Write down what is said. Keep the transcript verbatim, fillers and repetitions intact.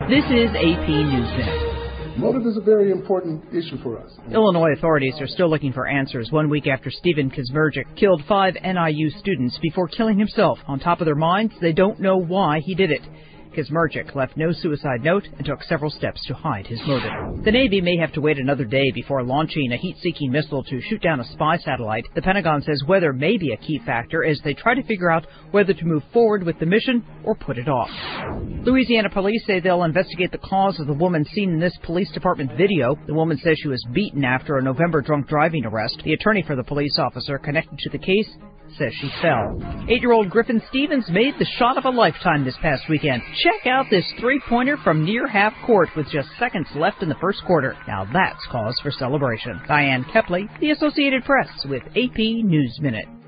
This is A P News Minute. Motive is a very important issue for us. Illinois authorities are still looking for answers one week after Stephen Kazmergic killed five N I U students before killing himself. On top of their minds, they don't know why he did it. Kazmergic left no suicide note and took several steps to hide his motive. The Navy may have to wait another day before launching a heat-seeking missile to shoot down a spy satellite. The Pentagon says weather may be a key factor as they try to figure out whether to move forward with the mission or put it off. Louisiana police say they'll investigate the cause of the woman seen in this police department video. The woman says she was beaten after a November drunk driving arrest. The attorney for the police officer connected to the case says she fell. Eight-year-old Griffin Stevens made the shot of a lifetime this past weekend. Check out this three-pointer from near half court with just seconds left in the first quarter. Now that's cause for celebration. Diane Kepley, The Associated Press with A P News Minute.